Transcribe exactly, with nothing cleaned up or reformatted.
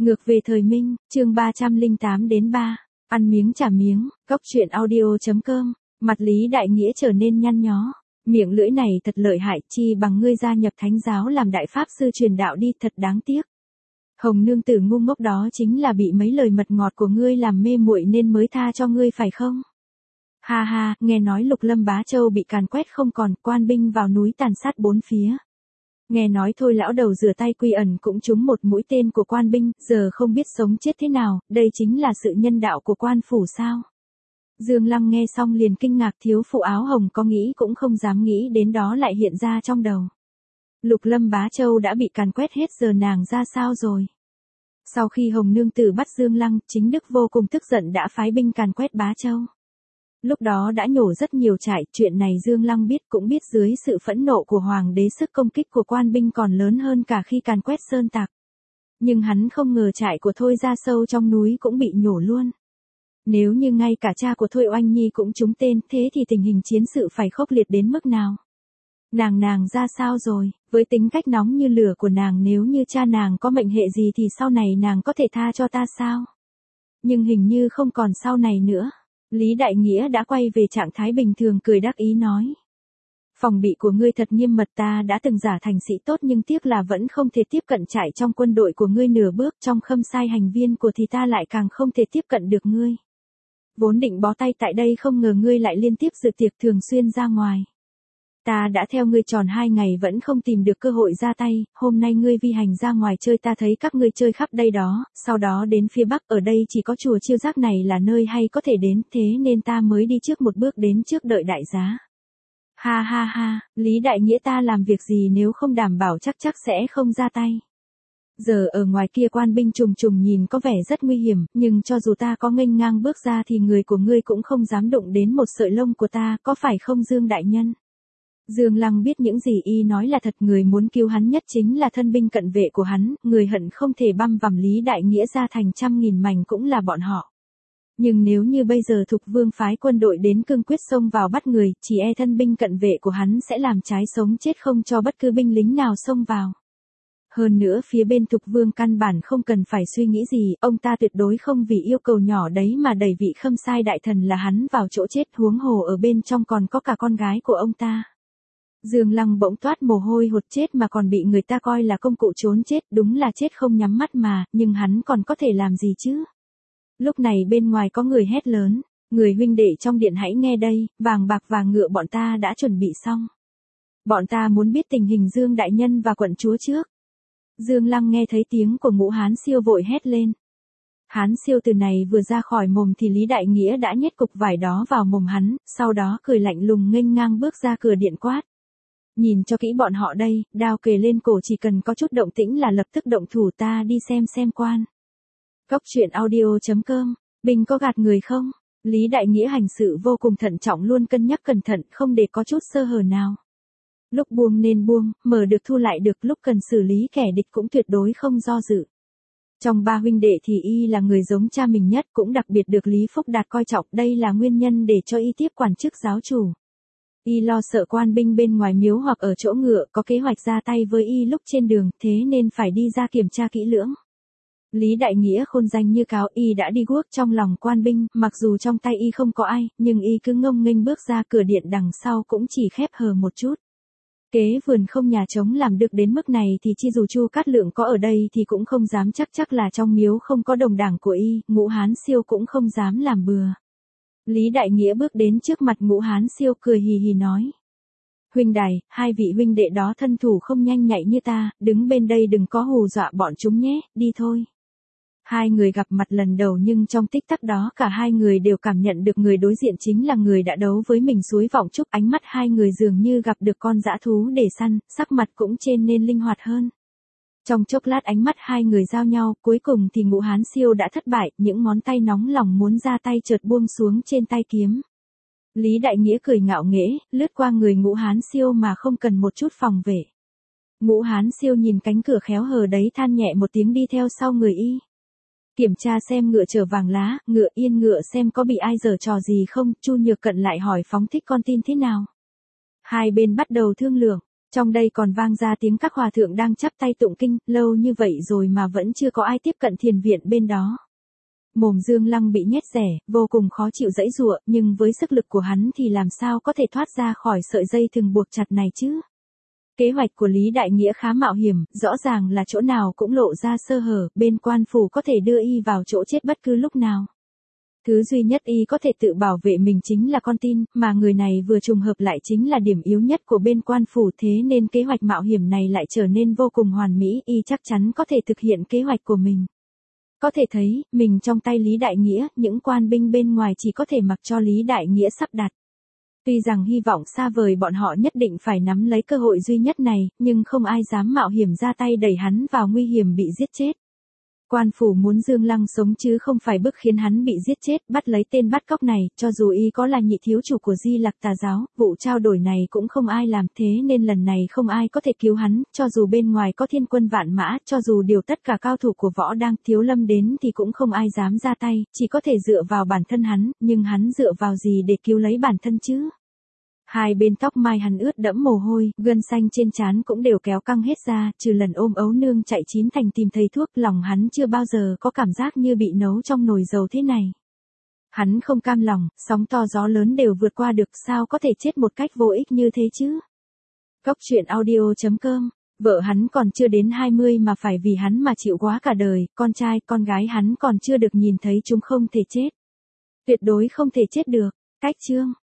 Ngược về thời Minh, chương ba trăm lẻ tám đến ba, ăn miếng trả miếng, cóc truyện audio.com, mặt Lý Đại Nghĩa trở nên nhăn nhó. Miệng lưỡi này thật lợi hại, chi bằng ngươi gia nhập thánh giáo làm đại pháp sư truyền đạo đi, thật đáng tiếc. Hồng nương tử ngu ngốc đó chính là bị mấy lời mật ngọt của ngươi làm mê muội nên mới tha cho ngươi phải không? Ha ha, nghe nói Lục Lâm Bá Châu bị càn quét không còn, quan binh vào núi tàn sát bốn phía. Nghe nói thôi lão đầu rửa tay quy ẩn cũng trúng một mũi tên của quan binh, giờ không biết sống chết thế nào, đây chính là sự nhân đạo của quan phủ sao? Dương Lăng nghe xong liền kinh ngạc, thiếu phụ áo hồng có nghĩ cũng không dám nghĩ đến đó lại hiện ra trong đầu. Lục Lâm Bá Châu đã bị càn quét hết, giờ nàng ra sao rồi? Sau khi Hồng Nương Tử bắt Dương Lăng, Chính Đức vô cùng tức giận đã phái binh càn quét Bá Châu. Lúc đó đã nhổ rất nhiều trại, chuyện này Dương Lăng biết cũng biết dưới sự phẫn nộ của Hoàng đế sức công kích của quan binh còn lớn hơn cả khi càn quét Sơn Tạc. Nhưng hắn không ngờ trại của Thôi ra sâu trong núi cũng bị nhổ luôn. Nếu như ngay cả cha của Thôi Oanh Nhi cũng trúng tên, thế thì tình hình chiến sự phải khốc liệt đến mức nào? Nàng nàng ra sao rồi, với tính cách nóng như lửa của nàng, nếu như cha nàng có mệnh hệ gì thì sau này nàng có thể tha cho ta sao? Nhưng hình như không còn sau này nữa. Lý Đại Nghĩa đã quay về trạng thái bình thường, cười đắc ý nói. Phòng bị của ngươi thật nghiêm mật, ta đã từng giả thành sĩ tốt nhưng tiếc là vẫn không thể tiếp cận trại trong quân đội của ngươi nửa bước, trong khâm sai hành viên của thì ta lại càng không thể tiếp cận được ngươi. Vốn định bó tay tại đây không ngờ ngươi lại liên tiếp dự tiệc thường xuyên ra ngoài. Ta đã theo ngươi tròn hai ngày vẫn không tìm được cơ hội ra tay, hôm nay ngươi vi hành ra ngoài chơi ta thấy các ngươi chơi khắp đây đó, sau đó đến phía bắc, ở đây chỉ có chùa Chiêu Giác này là nơi hay có thể đến, thế nên ta mới đi trước một bước đến trước đợi đại giá. Ha ha ha, Lý Đại Nghĩa, ta làm việc gì nếu không đảm bảo chắc chắc sẽ không ra tay. Giờ ở ngoài kia quan binh trùng trùng nhìn có vẻ rất nguy hiểm, nhưng cho dù ta có nghênh ngang bước ra thì người của ngươi cũng không dám đụng đến một sợi lông của ta, có phải không Dương đại nhân? Dương Lăng biết những gì y nói là thật, người muốn cứu hắn nhất chính là thân binh cận vệ của hắn, người hận không thể băm vằm Lý Đại Nghĩa ra thành trăm nghìn mảnh cũng là bọn họ. Nhưng nếu như bây giờ Thục Vương phái quân đội đến cương quyết xông vào bắt người, chỉ e thân binh cận vệ của hắn sẽ làm trái sống chết không cho bất cứ binh lính nào xông vào. Hơn nữa phía bên Thục Vương căn bản không cần phải suy nghĩ gì, ông ta tuyệt đối không vì yêu cầu nhỏ đấy mà đẩy vị khâm sai đại thần là hắn vào chỗ chết, huống hồ ở bên trong còn có cả con gái của ông ta. Dương Lăng bỗng toát mồ hôi hột, chết mà còn bị người ta coi là công cụ trốn chết, đúng là chết không nhắm mắt mà, nhưng hắn còn có thể làm gì chứ? Lúc này bên ngoài có người hét lớn, người huynh đệ trong điện hãy nghe đây, vàng bạc và ngựa bọn ta đã chuẩn bị xong. Bọn ta muốn biết tình hình Dương đại nhân và quận chúa trước. Dương Lăng nghe thấy tiếng của Ngũ Hán Siêu vội hét lên. Hán Siêu từ này vừa ra khỏi mồm thì Lý Đại Nghĩa đã nhét cục vải đó vào mồm hắn, sau đó cười lạnh lùng nghênh ngang bước ra cửa điện quát. Nhìn cho kỹ bọn họ đây, đao kề lên cổ, chỉ cần có chút động tĩnh là lập tức động thủ, ta đi xem xem quan. Cóc truyện audio.com, Bình có gạt người không? Lý Đại Nghĩa hành sự vô cùng thận trọng, luôn cân nhắc cẩn thận, không để có chút sơ hở nào. Lúc buông nên buông, mở được thu lại được, lúc cần xử lý kẻ địch cũng tuyệt đối không do dự. Trong ba huynh đệ thì y là người giống cha mình nhất, cũng đặc biệt được Lý Phúc Đạt coi trọng, đây là nguyên nhân để cho y tiếp quản chức giáo chủ. Y lo sợ quan binh bên ngoài miếu hoặc ở chỗ ngựa có kế hoạch ra tay với y lúc trên đường, thế nên phải đi ra kiểm tra kỹ lưỡng. Lý Đại Nghĩa khôn danh như cáo, y đã đi guốc trong lòng quan binh, mặc dù trong tay y không có ai, nhưng y cứ ngông nghênh bước ra cửa điện đằng sau cũng chỉ khép hờ một chút. Kế vườn không nhà trống làm được đến mức này thì chi dù Chu Cát Lượng có ở đây thì cũng không dám chắc chắc là trong miếu không có đồng đảng của y, Ngũ Hán Siêu cũng không dám làm bừa. Lý Đại Nghĩa bước đến trước mặt Ngũ Hán Siêu cười hì hì nói. Huynh đài, hai vị huynh đệ đó thân thủ không nhanh nhạy như ta, đứng bên đây đừng có hù dọa bọn chúng nhé, đi thôi. Hai người gặp mặt lần đầu nhưng trong tích tắc đó cả hai người đều cảm nhận được người đối diện chính là người đã đấu với mình suối Vọng Trúc, ánh mắt hai người dường như gặp được con dã thú để săn, sắc mặt cũng trên nên linh hoạt hơn. Trong chốc lát ánh mắt hai người giao nhau, cuối cùng thì Ngũ Hán Siêu đã thất bại, những ngón tay nóng lòng muốn ra tay chợt buông xuống trên tay kiếm. Lý Đại Nghĩa cười ngạo nghễ, lướt qua người Ngũ Hán Siêu mà không cần một chút phòng vệ. Ngũ Hán Siêu nhìn cánh cửa khéo hờ đấy than nhẹ một tiếng đi theo sau người y. Kiểm tra xem ngựa chở vàng lá, ngựa yên ngựa xem có bị ai giở trò gì không, Chu Nhược Cận lại hỏi phóng thích con tin thế nào. Hai bên bắt đầu thương lượng. Trong đây còn vang ra tiếng các hòa thượng đang chắp tay tụng kinh, lâu như vậy rồi mà vẫn chưa có ai tiếp cận thiền viện bên đó. Mồm Dương Lăng bị nhét rẻ, vô cùng khó chịu giãy giụa, nhưng với sức lực của hắn thì làm sao có thể thoát ra khỏi sợi dây thừng buộc chặt này chứ? Kế hoạch của Lý Đại Nghĩa khá mạo hiểm, rõ ràng là chỗ nào cũng lộ ra sơ hở, bên quan phủ có thể đưa y vào chỗ chết bất cứ lúc nào. Thứ duy nhất y có thể tự bảo vệ mình chính là con tin, mà người này vừa trùng hợp lại chính là điểm yếu nhất của bên quan phủ, thế nên kế hoạch mạo hiểm này lại trở nên vô cùng hoàn mỹ, y chắc chắn có thể thực hiện kế hoạch của mình. Có thể thấy, mình trong tay Lý Đại Nghĩa, những quan binh bên ngoài chỉ có thể mặc cho Lý Đại Nghĩa sắp đặt. Tuy rằng hy vọng xa vời bọn họ nhất định phải nắm lấy cơ hội duy nhất này, nhưng không ai dám mạo hiểm ra tay đẩy hắn vào nguy hiểm bị giết chết. Quan phủ muốn Dương Lăng sống chứ không phải bức khiến hắn bị giết chết, bắt lấy tên bắt cóc này, cho dù y có là nhị thiếu chủ của Di Lặc Tà giáo, vụ trao đổi này cũng không ai làm, thế nên lần này không ai có thể cứu hắn, cho dù bên ngoài có thiên quân vạn mã, cho dù điều tất cả cao thủ của võ đang Thiếu Lâm đến thì cũng không ai dám ra tay, chỉ có thể dựa vào bản thân hắn, nhưng hắn dựa vào gì để cứu lấy bản thân chứ? Hai bên tóc mai hắn ướt đẫm mồ hôi, gân xanh trên trán cũng đều kéo căng hết ra, trừ lần ôm ấu nương chạy chín thành tìm thầy thuốc, lòng hắn chưa bao giờ có cảm giác như bị nấu trong nồi dầu thế này. Hắn không cam lòng, sóng to gió lớn đều vượt qua được, sao có thể chết một cách vô ích như thế chứ? Cốc truyện audio chấm com, vợ hắn còn chưa đến hai mươi mà phải vì hắn mà chịu quá cả đời, con trai, con gái hắn còn chưa được nhìn thấy chúng không thể chết. Tuyệt đối không thể chết được. Cách chương